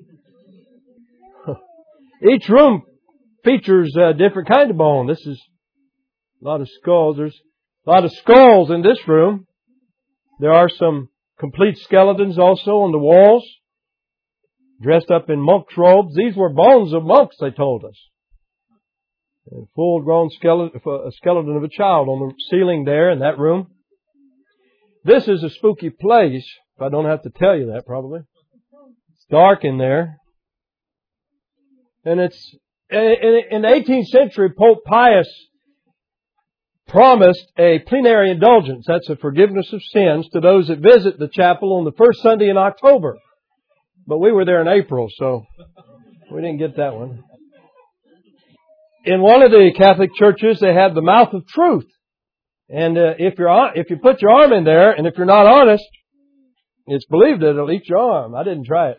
Each room features a different kind of bone. This is a lot of skulls. There's a lot of skulls in this room. There are some complete skeletons also on the walls, dressed up in monk's robes. These were bones of monks, they told us. A full-grown skeleton, a skeleton of a child on the ceiling there in that room. This is a spooky place. I don't have to tell you that, probably. It's dark in there. And it's, in the eighteenth century, Pope Pius promised a plenary indulgence. That's a forgiveness of sins to those that visit the chapel on the first Sunday in October. But we were there in April, so we didn't get that one. In one of the Catholic churches, they had the mouth of truth. And uh, if you're if you put your arm in there, and if you're not honest, it's believed that it'll eat your arm. I didn't try it.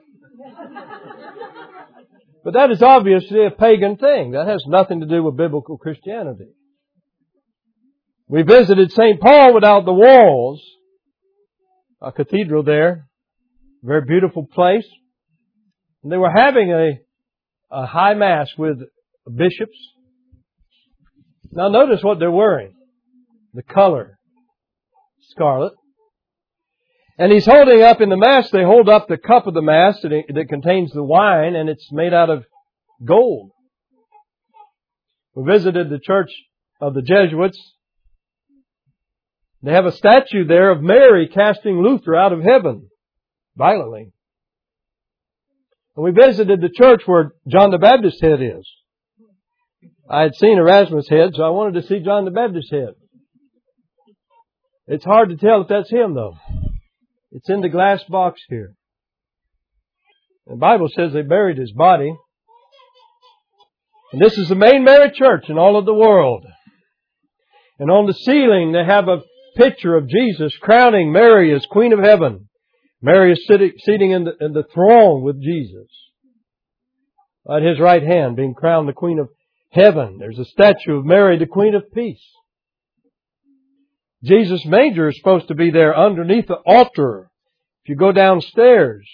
But that is obviously a pagan thing. That has nothing to do with biblical Christianity. We visited Saint Paul without the walls, a cathedral there, very beautiful place. And they were having a, a high mass with bishops. Now notice what they're wearing. The color, scarlet. And he's holding up in the Mass, they hold up the cup of the Mass that, that contains the wine, and it's made out of Gold. We visited the church of the Jesuits. They have a statue there of Mary casting Luther out of heaven violently. And we visited the church where John the Baptist's head is. I had seen Erasmus' head, so I wanted to see John the Baptist's head. It's hard to tell if that's him, though. It's in the glass box here. The Bible says they buried his body. And this is the main Mary church in all of the world. And on the ceiling they have a picture of Jesus crowning Mary as Queen of Heaven. Mary is sitting, sitting in, the, in the throne with Jesus. At His right hand, being crowned the Queen of Heaven. There's a statue of Mary, the Queen of Peace. Jesus' manger is supposed to be there underneath the altar. If you go downstairs,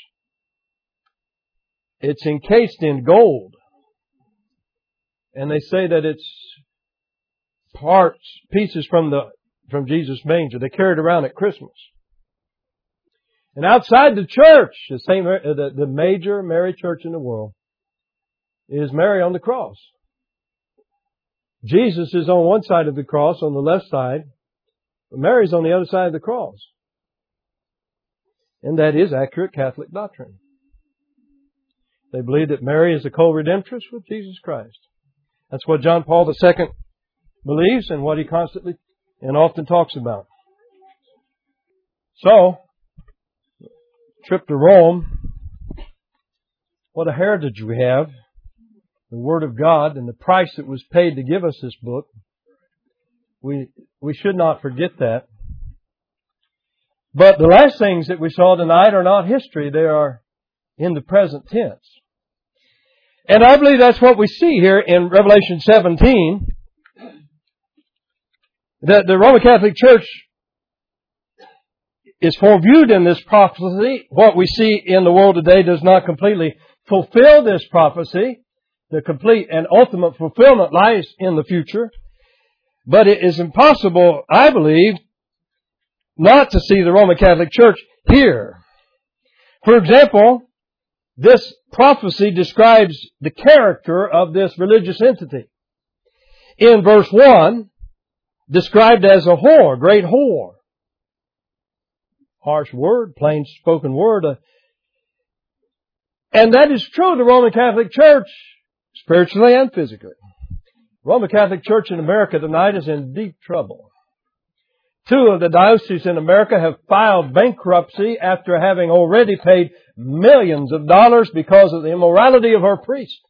it's encased in gold. And they say that it's parts, pieces from the from Jesus' manger. They carry it around at Christmas. And outside the church, the same the, the major Mary church in the world, is Mary on the cross. Jesus is on one side of the cross, on the left side. But Mary's on the other side of the cross. And that is accurate Catholic doctrine. They believe that Mary is the co-redemptress with Jesus Christ. That's what John Paul the Second believes and what he constantly and often talks about. So, trip to Rome. What a heritage we have. The Word of God and the price that was paid to give us this book. We we should not forget that. But the last things that we saw tonight are not history. They are in the present tense. And I believe that's what we see here in Revelation seventeen. That the Roman Catholic Church is foreviewed in this prophecy. What we see in the world today does not completely fulfill this prophecy. The complete and ultimate fulfillment lies in the future. But it is impossible, I believe, not to see the Roman Catholic Church here. For example, this prophecy describes the character of this religious entity. In verse one, described as a whore, great whore. Harsh word, plain spoken word. And that is true of the Roman Catholic Church, spiritually and physically. The Roman Catholic Church in America tonight is in deep trouble. Two of the dioceses in America have filed bankruptcy after having already paid millions of dollars because of the immorality of her priest.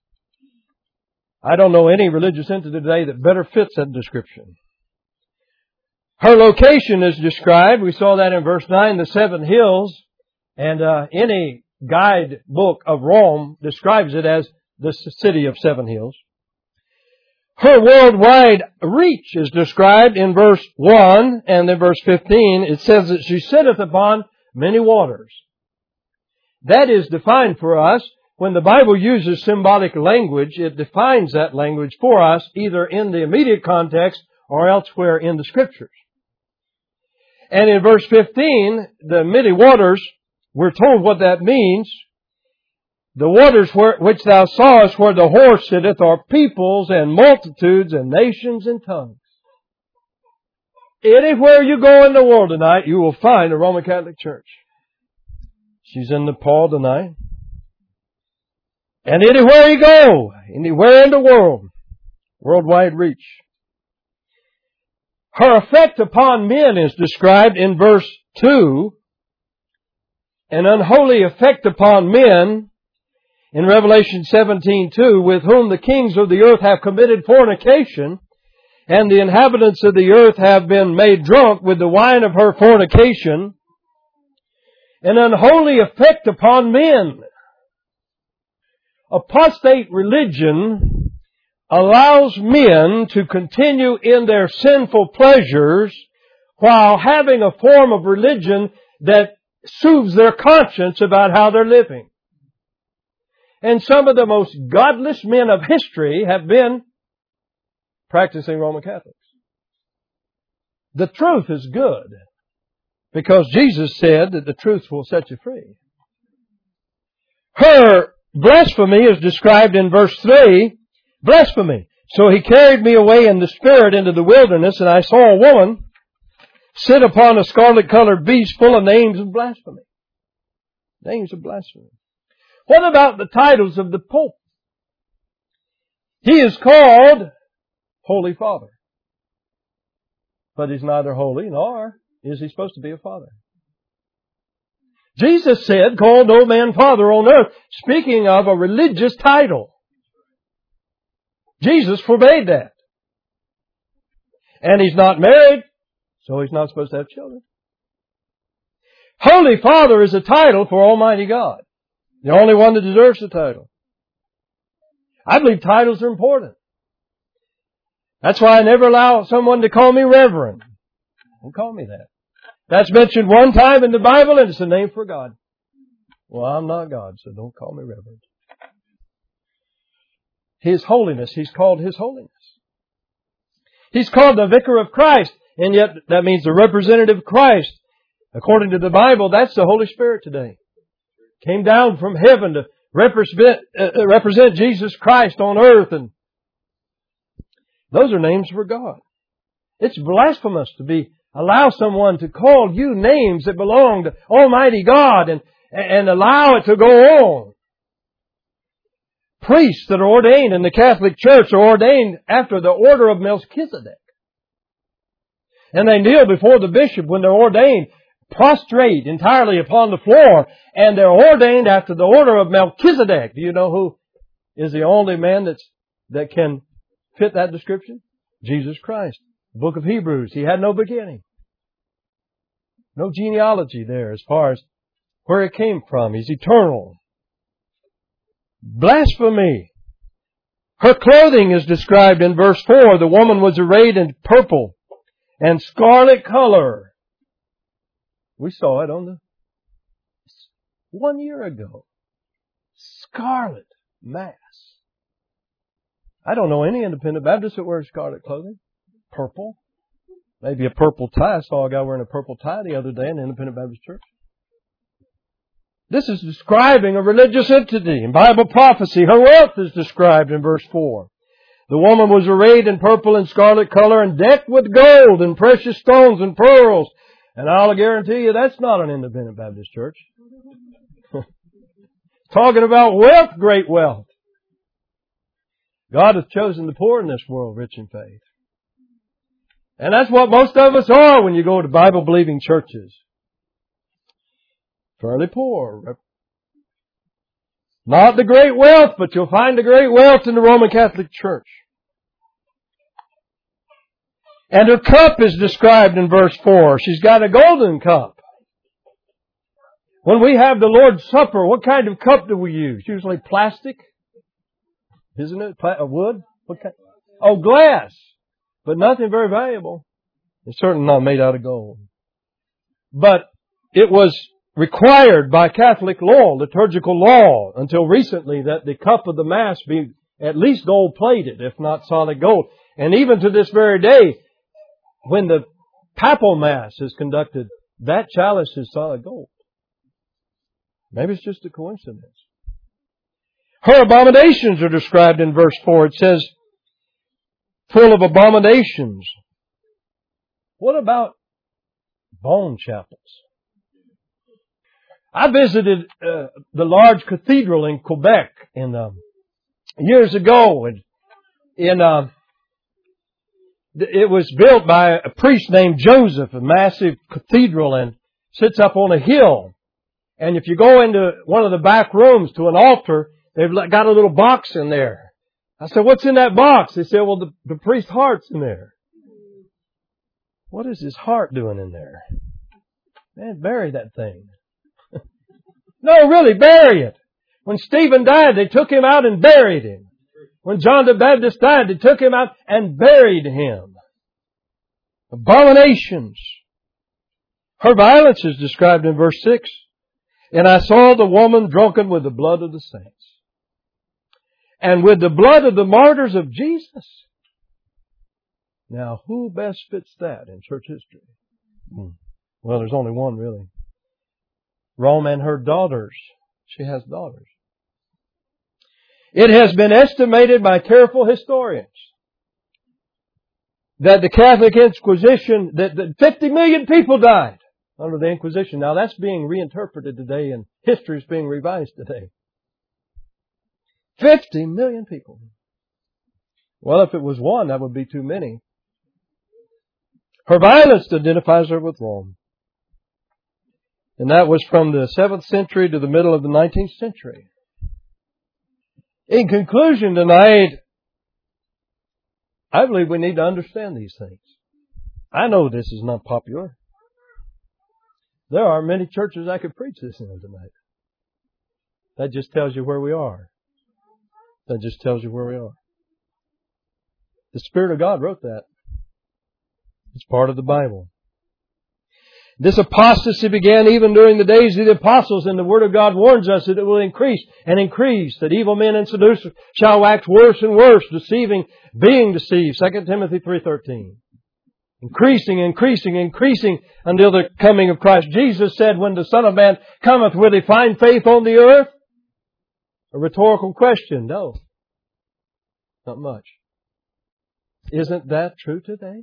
I don't know any religious entity today that better fits that description. Her location is described. We saw that in verse nine, the seven hills. And uh, any guide book of Rome describes it as the city of seven hills. Her worldwide reach is described in verse one and then verse fifteen. It says that she sitteth upon many waters. That is defined for us. When the Bible uses symbolic language, it defines that language for us either in the immediate context or elsewhere in the Scriptures. And in verse fifteen, the many waters, we're told what that means. The waters where, which thou sawest where the whore sitteth are peoples and multitudes and nations and tongues. Anywhere you go in the world tonight, you will find a Roman Catholic Church. She's in Nepal tonight. And anywhere you go, anywhere in the world, worldwide reach. Her effect upon men is described in verse two. An unholy effect upon men in Revelation seventeen two, with whom the kings of the earth have committed fornication, and the inhabitants of the earth have been made drunk with the wine of her fornication. An unholy effect upon men. Apostate religion allows men to continue in their sinful pleasures while having a form of religion that soothes their conscience about how they're living. And some of the most godless men of history have been practicing Roman Catholics. The truth is good because Jesus said that the truth will set you free. Her Blasphemy is described in verse three. Blasphemy. So he carried me away in the Spirit into the wilderness, and I saw a woman sit upon a scarlet-colored beast full of names of blasphemy. Names of blasphemy. What about the titles of the Pope? He is called Holy Father. But he's neither holy nor is he supposed to be a father. Jesus said, call no man father on earth, speaking of a religious title. Jesus forbade that. And he's not married, so he's not supposed to have children. Holy Father is a title for Almighty God. The only one that deserves the title. I believe titles are important. That's why I never allow someone to call me Reverend. Don't call me that. That's mentioned one time in the Bible, and it's a name for God. Well, I'm not God, so don't call me Reverend. His holiness, He's called His holiness. He's called the Vicar of Christ, and yet that means the representative of Christ. According to the Bible, that's the Holy Spirit today. Came down from heaven to represent, uh, represent Jesus Christ on earth, and those are names for God. It's blasphemous to be allow someone to call you names that belong to Almighty God and, and allow it to go on. Priests that are ordained in the Catholic Church are ordained after the order of Melchizedek. And they kneel before the bishop when they're ordained, prostrate entirely upon the floor, and they're ordained after the order of Melchizedek. Do you know who is the only man that's, that can fit that description? Jesus Christ. The book of Hebrews, He had no beginning. No genealogy there as far as where it came from. He's eternal. Blasphemy. Her clothing is described in verse four. The woman was arrayed in purple and scarlet color. We saw it on the one year ago. Scarlet mass. I don't know any independent Baptist that wears scarlet clothing. Purple. Maybe a purple tie. I saw a guy wearing a purple tie the other day in the Independent Baptist Church. This is describing a religious entity. In Bible prophecy, her wealth is described in verse four. The woman was arrayed in purple and scarlet color and decked with gold and precious stones and pearls. And I'll guarantee you that's not an Independent Baptist Church. Talking about wealth, great wealth. God has chosen the poor in this world, rich in faith. And that's what most of us are when you go to Bible-believing churches. Fairly poor. Not the great wealth, but you'll find the great wealth in the Roman Catholic Church. And her cup is described in verse four. She's got a golden cup. When we have the Lord's Supper, what kind of cup do we use? Usually plastic. Isn't it? Pla- wood? What kind? Oh, glass. But nothing very valuable. It's certainly not made out of gold. But it was required by Catholic law, liturgical law, until recently that the cup of the Mass be at least gold-plated, if not solid gold. And even to this very day, when the Papal Mass is conducted, that chalice is solid gold. Maybe it's just a coincidence. Her abominations are described in verse four. It says, full of abominations. What about bone chapels? I visited uh, the large cathedral in Quebec in um, years ago, and in uh, it was built by a priest named Joseph, a massive cathedral, and sits up on a hill. And if you go into one of the back rooms to an altar, they've got a little box in there. I said, what's in that box? They said, well, the, the priest's heart's in there. What is his heart doing in there? Man, bury that thing. No, really, bury it. When Stephen died, they took him out and buried him. When John the Baptist died, they took him out and buried him. Abominations. Her violence is described in verse six. And I saw the woman drunken with the blood of the saints, and with the blood of the martyrs of Jesus. Now, who best fits that in church history? Hmm. Well, there's only one, really. Rome and her daughters. She has daughters. It has been estimated by careful historians that the Catholic Inquisition, that, that fifty million people died under the Inquisition. Now that's being reinterpreted today and history is being revised today. fifty million people. Well, if it was one, that would be too many. Her violence identifies her with Rome. And that was from the seventh century to the middle of the nineteenth century. In conclusion tonight, I believe we need to understand these things. I know this is not popular. There are many churches I could preach this in tonight. That just tells you where we are. That just tells you where we are. The Spirit of God wrote that. It's part of the Bible. This apostasy began even during the days of the apostles, and the Word of God warns us that it will increase and increase, that evil men and seducers shall wax worse and worse, deceiving, being deceived. Second Timothy three thirteen. Increasing, increasing, increasing until the coming of Christ. Jesus said, when the Son of Man cometh, will He find faith on the earth? A rhetorical question. No. Not much. Isn't that true today?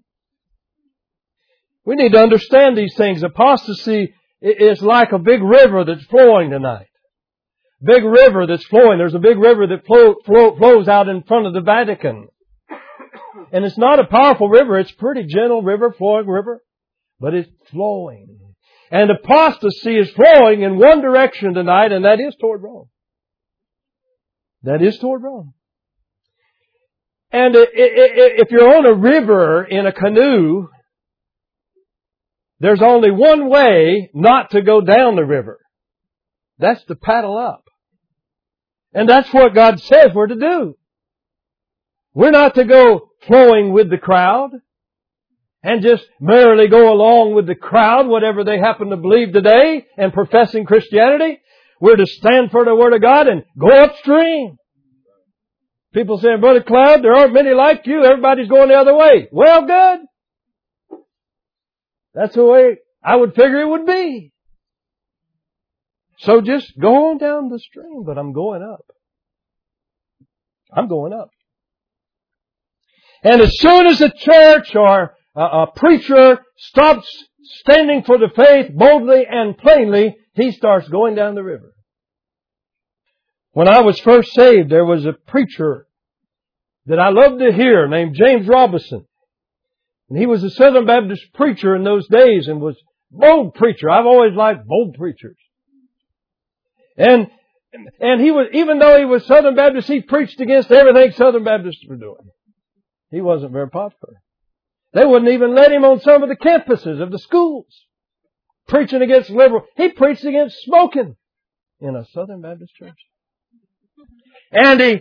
We need to understand these things. Apostasy is like a big river that's flowing tonight. Big river that's flowing. There's a big river that flow, flow, flows out in front of the Vatican. And it's not a powerful river. It's a pretty gentle river, flowing river. But it's flowing. And apostasy is flowing in one direction tonight, and that is toward Rome. That is toward Rome. And if you're on a river in a canoe, there's only one way not to go down the river. That's to paddle up. And that's what God says we're to do. We're not to go flowing with the crowd and just merely go along with the crowd, whatever they happen to believe today, and professing Christianity. We're to stand for the Word of God and go upstream. People saying, Brother Cloud, there aren't many like you. Everybody's going the other way. Well, good. That's the way I would figure it would be. So just go on down the stream, but I'm going up. I'm going up. And as soon as a church or a, a preacher stops standing for the faith boldly and plainly, he starts going down the river. When I was first saved, there was a preacher that I loved to hear named James Robison. And he was a Southern Baptist preacher in those days and was a bold preacher. I've always liked bold preachers. And, and he was, even though he was Southern Baptist, he preached against everything Southern Baptists were doing. He wasn't very popular. They wouldn't even let him on some of the campuses of the schools. Preaching against liberal. He preached against smoking in a Southern Baptist church. And he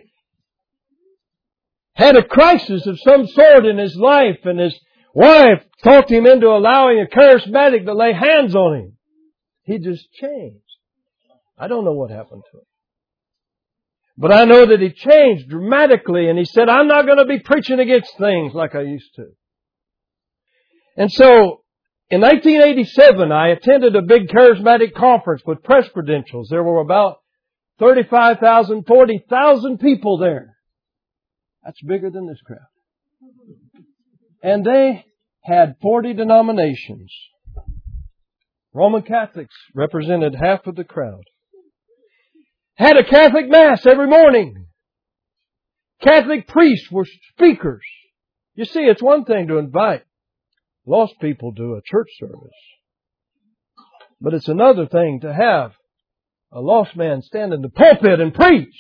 had a crisis of some sort in his life, and his wife talked him into allowing a charismatic to lay hands on him. He just changed. I don't know what happened to him. But I know that he changed dramatically, and he said, I'm not going to be preaching against things like I used to. And so, in nineteen eighty-seven, I attended a big charismatic conference with press credentials. There were about thirty-five thousand, forty thousand people there. That's bigger than this crowd. And they had forty denominations. Roman Catholics represented half of the crowd. Had a Catholic Mass every morning. Catholic priests were speakers. You see, it's one thing to invite lost people to a church service. But it's another thing to have a lost man stand in the pulpit and preach.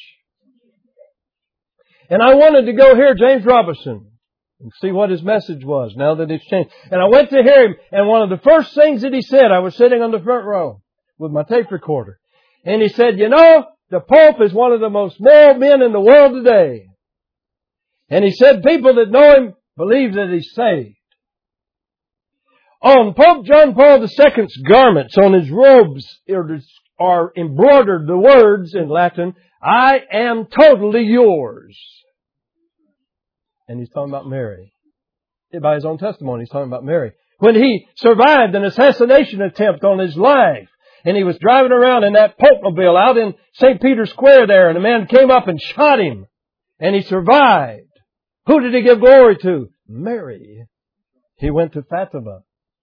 And I wanted to go hear James Robison and see what his message was now that it's changed. And I went to hear him, and one of the first things that he said, I was sitting on the front row with my tape recorder. And he said, you know, the Pope is one of the most moral men in the world today. And he said people that know him believe that he's saved. On Pope John Paul the Second's garments, on his robes, are embroidered the words in Latin, I am totally yours. And he's talking about Mary. By his own testimony, he's talking about Mary. When he survived an assassination attempt on his life, And he was driving around in that Popemobile out in Saint Peter's Square there, and a man came up and shot him. And he survived. Who did he give glory to? Mary. He went to Fatima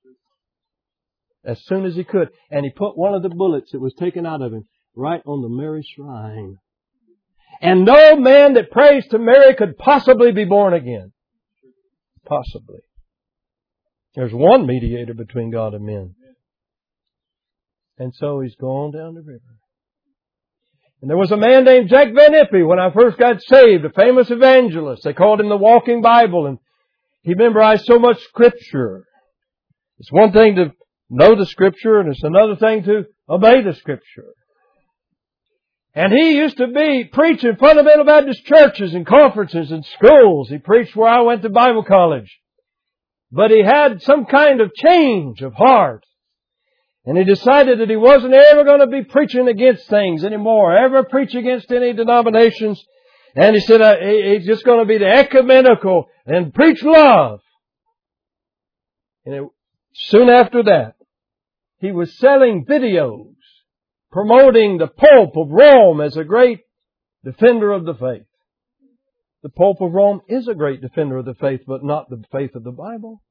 as soon as he could. And he put one of the bullets that was taken out of him right on the Mary shrine. And no man that prays to Mary could possibly be born again. Possibly. There's one mediator between God and men. And so he's gone down the river. And there was a man named Jack Van Impe when I first got saved, a famous evangelist. They called him the Walking Bible, and he memorized so much Scripture. It's one thing to know the Scripture, and it's another thing to obey the Scripture. And he used to be preaching fundamental Baptist churches and conferences and schools. He preached where I went to Bible college. But he had some kind of change of heart. And he decided that he wasn't ever going to be preaching against things anymore, ever preach against any denominations. And he said uh, he, he's just going to be the ecumenical and preach love. And it, soon after that, he was selling videos promoting the Pope of Rome as a great defender of the faith. The Pope of Rome is a great defender of the faith, but not the faith of the Bible.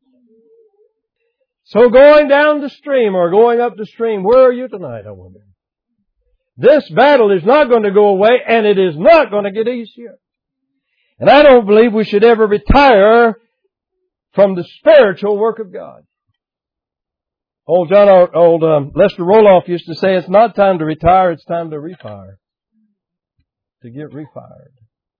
So going down the stream or going up the stream, where are you tonight, I wonder? This battle is not going to go away, and it is not going to get easier. And I don't believe we should ever retire from the spiritual work of God. Old John, old um, Lester Roloff used to say, it's not time to retire, it's time to refire. To get refired.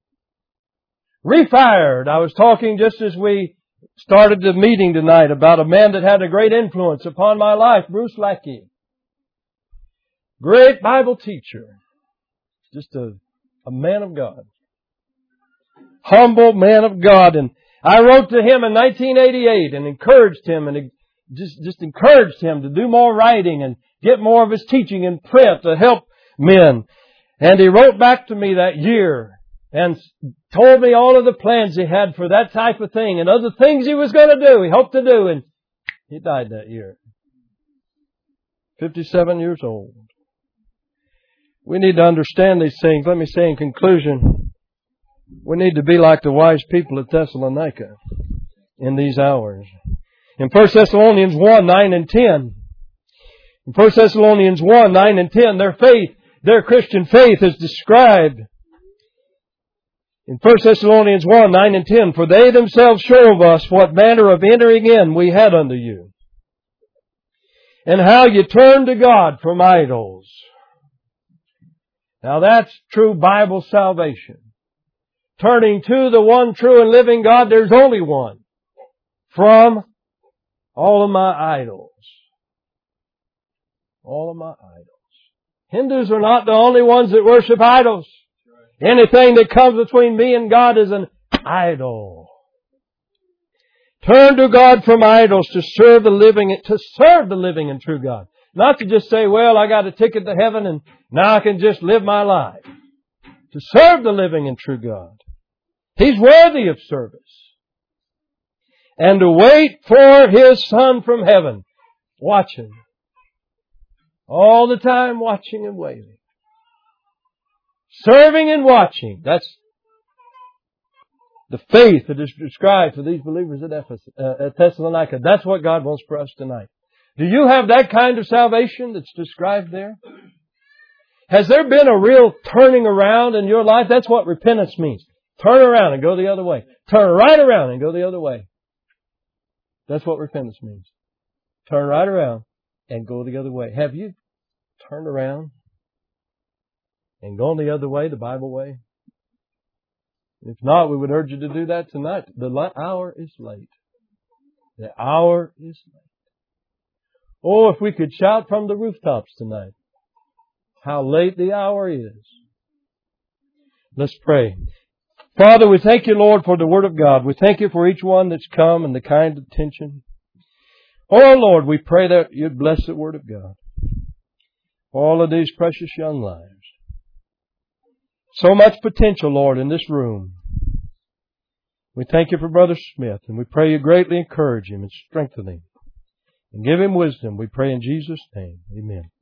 Refired. I was talking just as we started the meeting tonight about a man that had a great influence upon my life, Bruce Lackey. Great Bible teacher. Just a, a man of God. Humble man of God. And I wrote to him in nineteen eighty-eight and encouraged him and just, just encouraged him to do more writing and get more of his teaching in print to help men. And he wrote back to me that year and told me all of the plans he had for that type of thing and other things he was going to do, he hoped to do, and he died that year. fifty-seven years old. We need to understand these things. Let me say in conclusion, we need to be like the wise people of Thessalonica in these hours. In First Thessalonians one, nine and ten, in First Thessalonians one, nine and ten, their faith, their Christian faith is described in First Thessalonians one, nine and ten, for they themselves show of us what manner of entering in we had unto you, and how you turned to God from idols. Now that's true Bible salvation. Turning to the one true and living God, there's only one. From all of my idols. All of my idols. Hindus are not the only ones that worship idols. Anything that comes between me and God is an idol. Turn to God from idols to serve the living, to serve the living and true God. Not to just say, well, I got a ticket to heaven and now I can just live my life. To serve the living and true God. He's worthy of service. And to wait for His Son from heaven. Watching. All the time watching and waiting. Serving and watching. That's the faith that is described for these believers at, Ephesus, uh, at Thessalonica. That's what God wants for us tonight. Do you have that kind of salvation that's described there? Has there been a real turning around in your life? That's what repentance means. Turn around and go the other way. Turn right around and go the other way. That's what repentance means. Turn right around and go the other way. Have you turned around and gone the other way, the Bible way? If not, we would urge you to do that tonight. The hour is late. The hour is late. Oh, if we could shout from the rooftops tonight, how late the hour is. Let's pray. Father, we thank you, Lord, for the Word of God. We thank you for each one that's come and the kind attention. Oh, Lord, we pray that you'd bless the Word of God. All of these precious young lives. So much potential, Lord, in this room. We thank you for Brother Smith, and we pray you greatly encourage him and strengthen him. And give him wisdom, we pray in Jesus' name. Amen.